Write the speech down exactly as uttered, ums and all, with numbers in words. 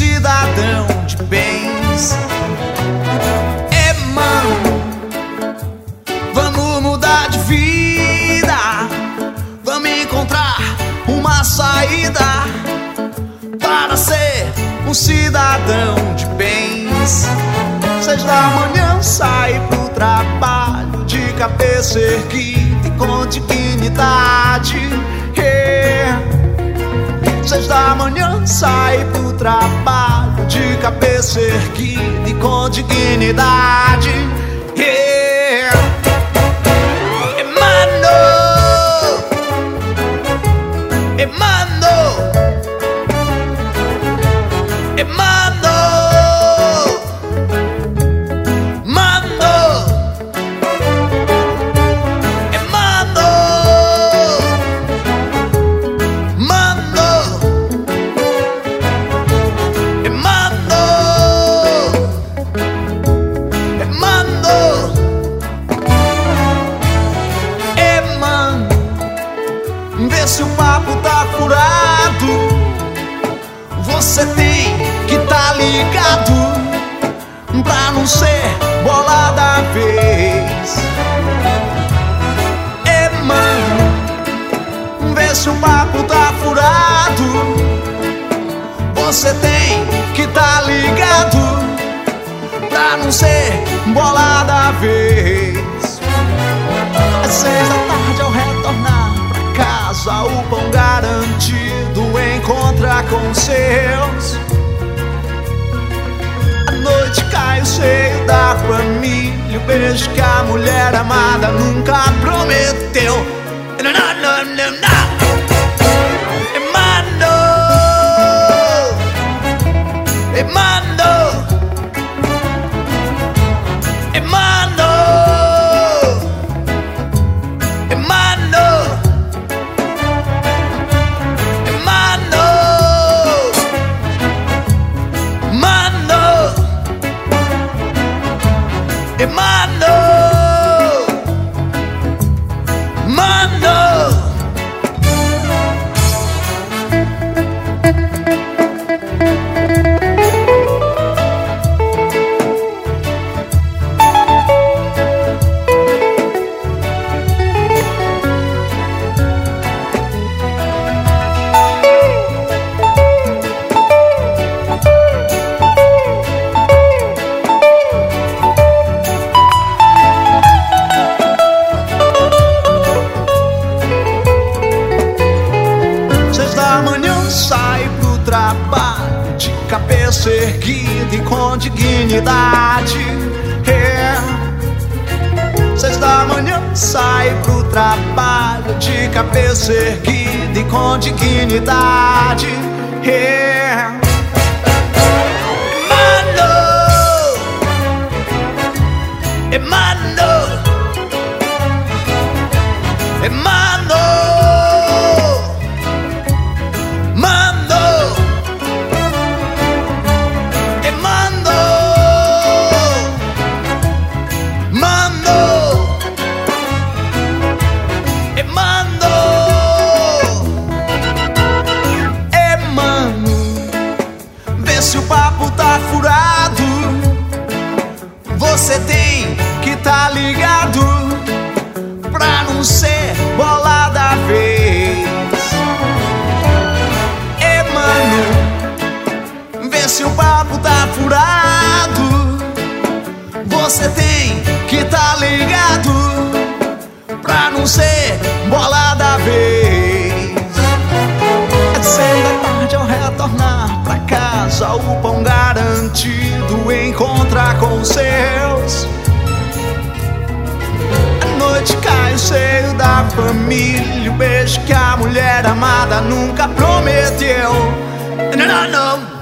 cidadão de bens. É, mano, vamos mudar de vida, vamos encontrar uma saída para ser um cidadão de bens. Seis da manhã sai pro trabalho de cabeça erguida e com dignidade. Yeah. Seis da manhã sai pro trabalho de cabeça erguida e com dignidade. Yeah. Emano, emano, emano, mano, emano, mano, emano, emano, emano. Vê se o papo tá furado. Você tem que tá ligado pra não ser bola da vez. É, mano, vê se o papo tá furado. Você tem que tá ligado pra não ser bola da vez. Às seis da tarde ao retornar pra casa, o pão garantido encontra com seus. A noite cai o seio da família, o beijo que a mulher amada nunca prometeu. Não, não, não, não, não. Emano, emano, emano, emano, emano, mano, emano, mano. Sai pro trabalho de cabeça erguida e com dignidade. Yeah. Seis da manhã sai pro trabalho de cabeça erguida e com dignidade. Yeah. Emano, emano, emano, mando, emando, mando, emando, emano. Vê se o papo tá furado. Você tem que tá ligado pra não ser bola da vez. Vê se o papo tá furado. Você tem que tá ligado pra não ser bola da vez. É de seis da tarde ao retornar pra casa, o pão garantido encontra com seus. A noite cai o seio da família, o beijo que a mulher amada nunca prometeu. Não, não, não.